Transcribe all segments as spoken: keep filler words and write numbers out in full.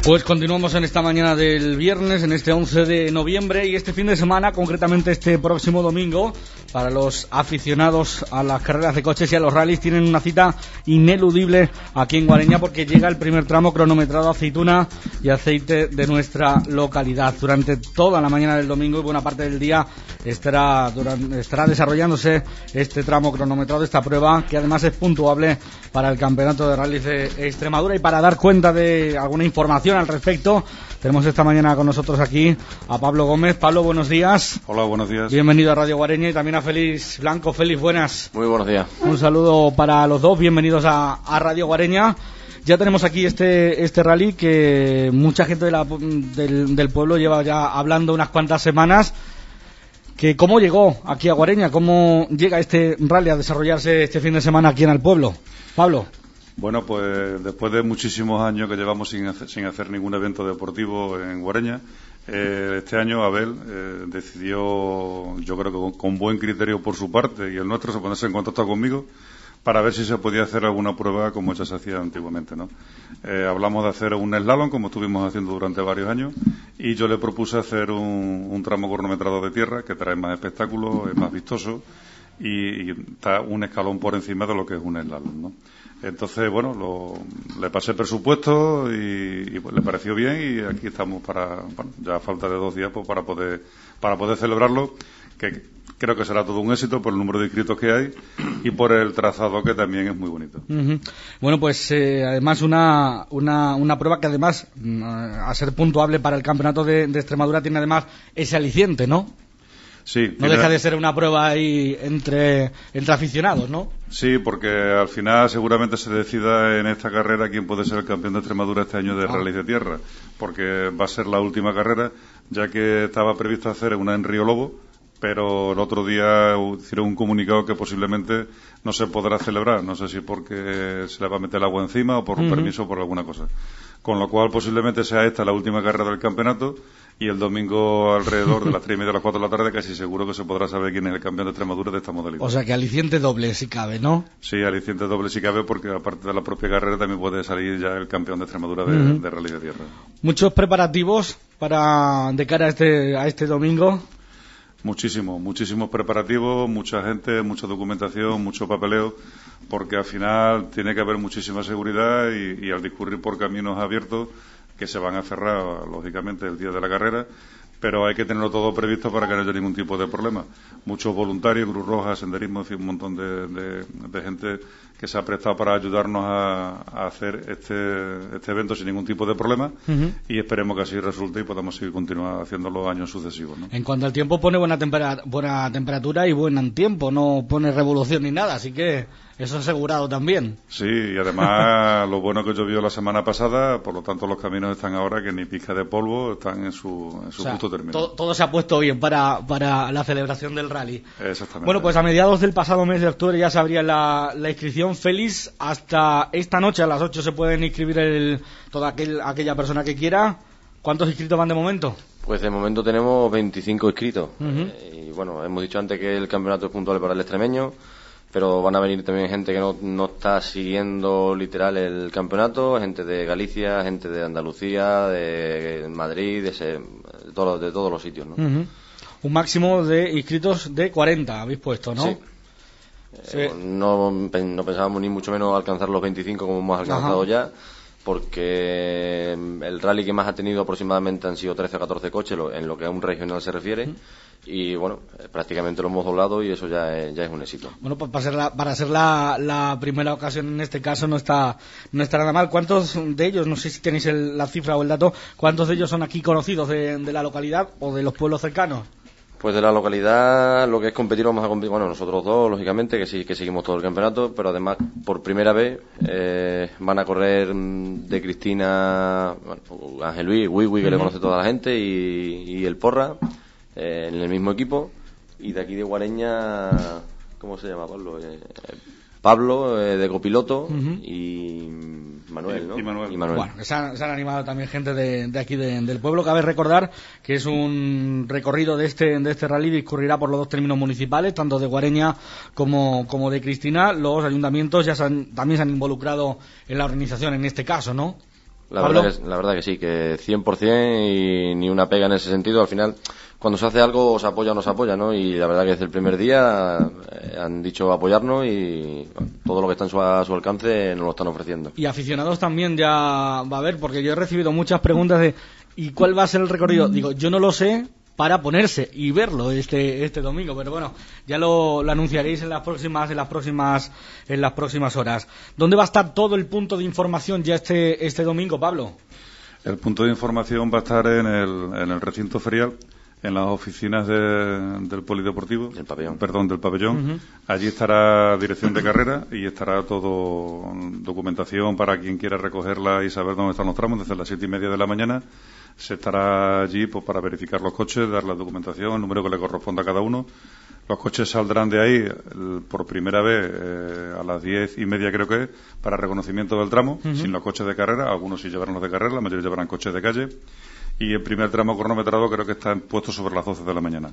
Pues continuamos en esta mañana del viernes, en este once de noviembre, y este fin de semana, concretamente este próximo domingo, para los aficionados a las carreras de coches y a los rallies, tienen una cita ineludible aquí en Guareña, porque llega el primer tramo cronometrado aceituna y aceite de nuestra localidad. Durante toda la mañana del domingo y buena parte del día estará, durante, estará desarrollándose este tramo cronometrado, esta prueba, que además es puntuable para el Campeonato de Rallys de Extremadura. Y para dar cuenta de alguna información al respecto, tenemos esta mañana con nosotros aquí a Pablo Gómez. Pablo, buenos días. Hola, buenos días. Bienvenido a Radio Guareña, y también a Félix Blanco. Félix, buenas. Muy buenos días. Un saludo para los dos, bienvenidos a, a Radio Guareña. Ya tenemos aquí este este rally que mucha gente de la, del, del pueblo lleva ya hablando unas cuantas semanas. Que ¿Cómo llegó aquí a Guareña? ¿Cómo llega este rally a desarrollarse este fin de semana aquí en el pueblo? Pablo. Bueno, pues después de muchísimos años que llevamos sin hacer, sin hacer ningún evento deportivo en Guareña, eh, este año Abel eh, decidió, yo creo que con, con buen criterio por su parte y el nuestro, se ponerse en contacto conmigo para ver si se podía hacer alguna prueba como ya se hacía antiguamente, ¿no? Eh, hablamos de hacer un slalom, como estuvimos haciendo durante varios años, y yo le propuse hacer un, un tramo cronometrado de tierra que trae más espectáculo, es más vistoso y, y está un escalón por encima de lo que es un slalom, ¿no? Entonces, bueno, lo, le pasé presupuesto y, y pues, le pareció bien, y aquí estamos para, bueno, ya a falta de dos días pues, para poder para poder celebrarlo, que creo que será todo un éxito por el número de inscritos que hay y por el trazado, que también es muy bonito. Uh-huh. Bueno, pues eh, además una, una una prueba que además, a ser puntuable para el Campeonato de, de Extremadura, tiene además ese aliciente, ¿no? Sí, no deja de ser una prueba ahí entre, entre aficionados, ¿no? Sí, porque al final seguramente se decida en esta carrera quién puede ser el campeón de Extremadura este año de ah. rally de tierra, porque va a ser la última carrera, ya que estaba previsto hacer una en Río Lobo, pero el otro día hicieron un comunicado que posiblemente no se podrá celebrar, no sé si porque se le va a meter el agua encima o por un uh-huh. permiso o por alguna cosa. Con lo cual posiblemente sea esta la última carrera del campeonato, y el domingo alrededor de las tres y media a las cuatro de la tarde casi seguro que se podrá saber quién es el campeón de Extremadura de esta modalidad. O sea que aliciente doble si cabe, ¿no? Sí, aliciente doble si cabe, porque aparte de la propia carrera también puede salir ya el campeón de Extremadura de, uh-huh. de rally de tierra. ¿Muchos preparativos para de cara a este, a este domingo? Muchísimo, muchísimos preparativos, mucha gente, mucha documentación, mucho papeleo, porque al final tiene que haber muchísima seguridad y, y al discurrir por caminos abiertos que se van a cerrar, lógicamente, el día de la carrera, pero hay que tenerlo todo previsto para que no haya ningún tipo de problema. Muchos voluntarios, Cruz Roja, Senderismo, en fin, un montón de, de, de gente que se ha prestado para ayudarnos a, a hacer este, este evento sin ningún tipo de problema, uh-huh. y esperemos que así resulte y podamos seguir continuar haciéndolo años sucesivos, ¿no? En cuanto al tiempo, pone buena, tempera- buena temperatura y buen tiempo, no pone revolución ni nada, así que eso asegurado también. Sí, y además lo bueno que llovió la semana pasada, por lo tanto los caminos están ahora que ni pizca de polvo, están en su, en su o sea, justo término. To- todo se ha puesto bien para, para la celebración del rally. Exactamente. Bueno, pues a mediados del pasado mes de octubre ya se abría la, la inscripción. Félix, hasta esta noche a las ocho se pueden inscribir el, toda aquel, aquella persona que quiera. ¿Cuántos inscritos van de momento? Pues de momento tenemos veinticinco inscritos. Uh-huh. Eh, y bueno, hemos dicho antes que el campeonato es puntual para el extremeño, pero van a venir también gente que no, no está siguiendo literal el campeonato, gente de Galicia, gente de Andalucía, de Madrid, de, ese, de, todos, de todos los sitios, ¿no? Uh-huh. Un máximo de inscritos de cuarenta habéis puesto, ¿no? Sí. Sí. Eh, no, no pensábamos ni mucho menos alcanzar los veinticinco como hemos alcanzado Ajá. ya, porque el rally que más ha tenido aproximadamente han sido trece o catorce coches en lo que a un regional se refiere. Uh-huh. Y bueno, prácticamente lo hemos doblado y eso ya es, ya es un éxito. Bueno, pues para ser, la, para ser la, la primera ocasión en este caso no está no está nada mal. ¿Cuántos de ellos, no sé si tenéis el, la cifra o el dato, cuántos de ellos son aquí conocidos de, de la localidad o de los pueblos cercanos? Pues de la localidad, lo que es competir, vamos a competir, bueno, nosotros dos, lógicamente, que sí que seguimos todo el campeonato, pero además, por primera vez, eh, van a correr de Cristina, bueno, Ángel Luis, Wiwi, que uh-huh. le conoce toda la gente, y, y el Porra, eh, en el mismo equipo, y de aquí de Guareña, ¿cómo se llama Pablo? Eh, Pablo, eh, de copiloto, uh-huh. y Manuel, ¿no? Y Manuel. Y Manuel. Bueno, se han, se han animado también gente de, de aquí de, del pueblo. Cabe recordar que es un recorrido de este de este rally, discurrirá por los dos términos municipales, tanto de Guareña como, como de Cristina. Los ayuntamientos ya se han, también se han involucrado en la organización en este caso, ¿no? La verdad, que, la verdad que sí, que cien por ciento y ni una pega en ese sentido. Al final, cuando se hace algo, se apoya o no se apoya, ¿no? Y la verdad que desde el primer día eh, han dicho apoyarnos y bueno, todo lo que está en su, a su alcance nos lo están ofreciendo. Y aficionados también ya va a haber, porque yo he recibido muchas preguntas de ¿y cuál va a ser el recorrido? Digo, yo no lo sé, para ponerse y verlo este este domingo, pero bueno, ya lo, lo anunciaréis en las próximas en las próximas en las próximas horas. ¿Dónde va a estar todo el punto de información ya este este domingo, Pablo? El punto de información va a estar en el en el recinto ferial, en las oficinas de, del polideportivo, del pabellón, perdón, del pabellón. Uh-huh. Allí estará dirección de carrera y estará todo documentación para quien quiera recogerla y saber dónde están los tramos desde las siete y media de la mañana. Se estará allí pues, para verificar los coches, dar la documentación, el número que le corresponda a cada uno. Los coches saldrán de ahí el, por primera vez eh, a las diez y media creo que es, para reconocimiento del tramo, uh-huh. sin los coches de carrera. Algunos sí llevarán los de carrera, la mayoría llevarán coches de calle. Y el primer tramo cronometrado creo que está puesto sobre las doce de la mañana.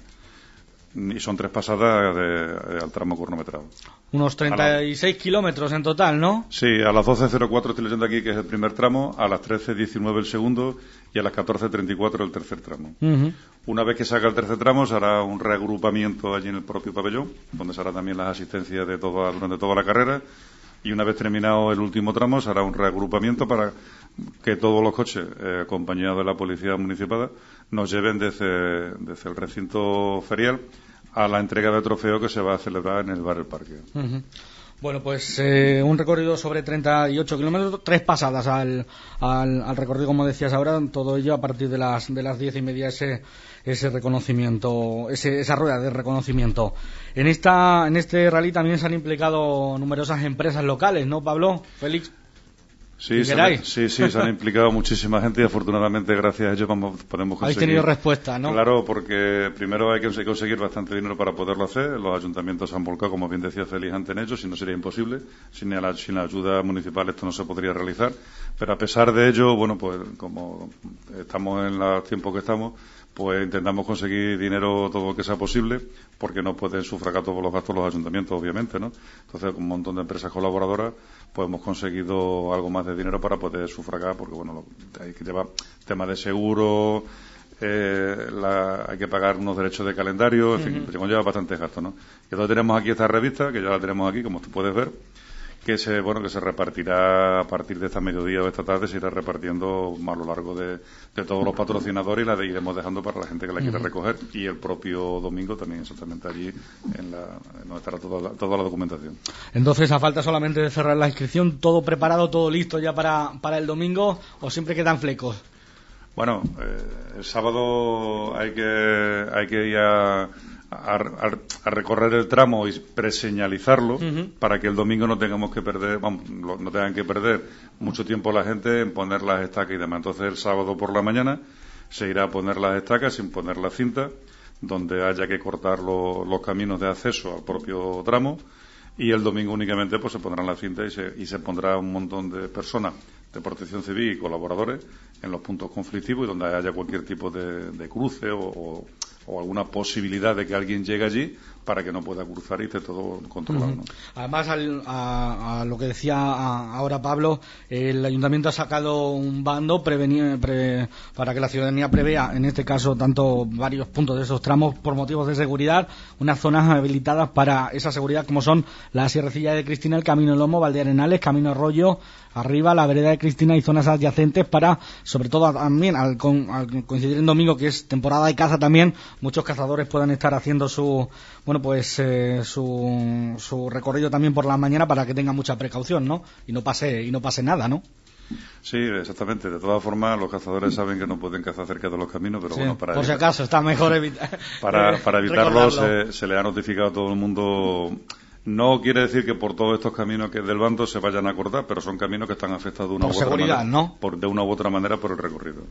Y son tres pasadas de, de, al tramo cronometrado. Unos treinta y seis la... kilómetros en total, ¿no? Sí, a las doce cero cuatro estoy leyendo aquí que es el primer tramo, a las trece diecinueve el segundo y a las catorce treinta y cuatro el tercer tramo. Uh-huh. Una vez que salga el tercer tramo se hará un reagrupamiento allí en el propio pabellón, donde se hará también las asistencias de toda, durante toda la carrera. Y una vez terminado el último tramo se hará un reagrupamiento para que todos los coches, eh, acompañados de la policía municipal, nos lleven desde, desde el recinto ferial a la entrega de trofeo que se va a celebrar en el bar El Parque. Uh-huh. Bueno, pues eh, un recorrido sobre treinta y ocho kilómetros, tres pasadas al, al, al recorrido, como decías ahora, todo ello a partir de las de las diez y media ese ese reconocimiento, ese, esa rueda de reconocimiento. En esta en este rally también se han implicado numerosas empresas locales, ¿no, Pablo? Félix. Sí, se han, sí, sí, se han implicado muchísima gente y afortunadamente gracias a ellos vamos, podemos conseguir... Habéis tenido respuesta, ¿no? Claro, porque primero hay que conseguir bastante dinero para poderlo hacer. Los ayuntamientos han volcado, como bien decía Félix, antes en ello, si no sería imposible. Sin la, sin la ayuda municipal esto no se podría realizar. Pero a pesar de ello, bueno, pues como estamos en los tiempos que estamos, pues intentamos conseguir dinero todo lo que sea posible, porque no pueden sufragar todos los gastos los ayuntamientos, obviamente, ¿no? Entonces, con un montón de empresas colaboradoras, pues hemos conseguido algo más de dinero para poder sufragar, porque, bueno, hay que llevar temas de seguro, eh, la, hay que pagar unos derechos de calendario, en fin, uh-huh. conlleva bastantes gastos, ¿no? Y entonces tenemos aquí esta revista, que ya la tenemos aquí, como tú puedes ver, que se bueno que se repartirá a partir de esta mediodía o esta tarde, se irá repartiendo a lo largo de, de todos los patrocinadores y la de iremos dejando para la gente que la quiera uh-huh. recoger, y el propio domingo también exactamente allí en la, donde estará toda la, toda la documentación. Entonces, a falta solamente de cerrar la inscripción, todo preparado, todo listo ya para, para el domingo, o siempre quedan flecos. Bueno, eh, el sábado hay que hay que ir a A, a, a recorrer el tramo y preseñalizarlo uh-huh. para que el domingo no tengamos que perder, vamos, no tengan que perder mucho tiempo la gente en poner las estacas y demás. Entonces el sábado por la mañana se irá a poner las estacas sin poner la cinta, donde haya que cortar lo, los caminos de acceso al propio tramo, y el domingo únicamente pues se pondrán la cinta y se, y se pondrá un montón de personas de protección civil y colaboradores en los puntos conflictivos y donde haya cualquier tipo de, de cruce o, o o alguna posibilidad de que alguien llegue allí para que no pueda cruzar y esté todo controlado, ¿no? Uh-huh. Además, al, a, a lo que decía a, ahora Pablo, el ayuntamiento ha sacado un bando prevenir, pre, para que la ciudadanía prevea, en este caso, tanto varios puntos de esos tramos por motivos de seguridad, unas zonas habilitadas para esa seguridad, como son la Sierrecilla de Cristina, el Camino Lomo, Valdearenales, Camino Arroyo, arriba, la Vereda de Cristina y zonas adyacentes para, sobre todo también, al, con, al coincidir en domingo, que es temporada de caza también, muchos cazadores puedan estar haciendo su bueno pues eh, su, su recorrido también por la mañana para que tengan mucha precaución, ¿no? Y no pase y no pase nada, ¿no? Sí, exactamente. De todas formas, los cazadores saben que no pueden cazar cerca de los caminos, pero sí, bueno, para por si acaso está mejor evitar para, para evitarlo se, se le ha notificado a todo el mundo. No quiere decir que por todos estos caminos que del bando se vayan a cortar, pero son caminos que están afectados de una por u otra seguridad, manera, ¿no? Por, de una u otra manera por el recorrido.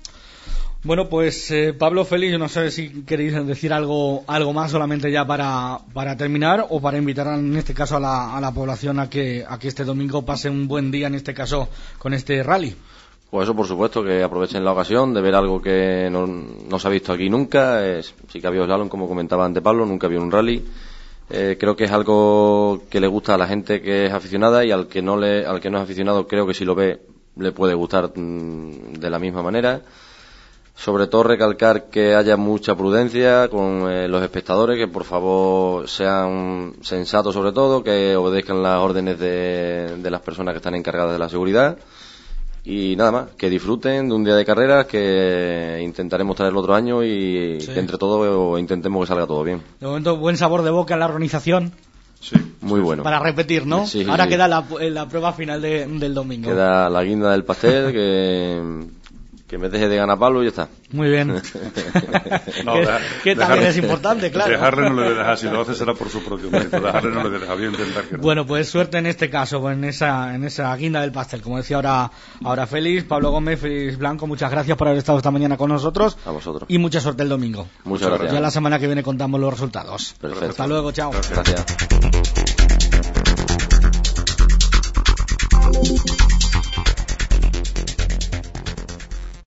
Bueno, pues eh, Pablo, Félix, yo no sé si queréis decir algo algo más solamente ya para, para terminar, o para invitar en este caso a la, a la población a que, a que este domingo pase un buen día, en este caso con este rally. Pues eso, por supuesto, que aprovechen la ocasión de ver algo que no, no se ha visto aquí nunca. Es, sí que ha habido slalom, como comentaba antes Pablo, nunca había un rally. Eh, creo que es algo que le gusta a la gente que es aficionada, y al que no le, al que no es aficionado creo que si lo ve le puede gustar mmm, de la misma manera. Sobre todo recalcar que haya mucha prudencia con eh, los espectadores, que por favor sean sensatos sobre todo, que obedezcan las órdenes de, de las personas que están encargadas de la seguridad. Y nada más, que disfruten de un día de carreras, que intentaremos traerlo otro año y sí. que entre todos intentemos que salga todo bien. De momento, buen sabor de boca en la organización. Sí, muy bueno. Para repetir, ¿no? Sí, Ahora sí. queda la, la prueba final de, del domingo. Queda la guinda del pastel, que... que me deje de ganar palo y ya está. Muy bien. No, que deja, que también es importante, claro. Dejarle no le deja, si lo hace será por su propio mérito. Dejarle no le deja, bien intentar que no. Bueno, pues suerte en este caso, pues en esa en esa guinda del pastel. Como decía ahora ahora Félix, Pablo Gómez, Félix Blanco, muchas gracias por haber estado esta mañana con nosotros. A vosotros. Y mucha suerte el domingo. Muchas gracias. Ya la semana que viene contamos los resultados. Perfecto. Hasta luego, chao. Gracias.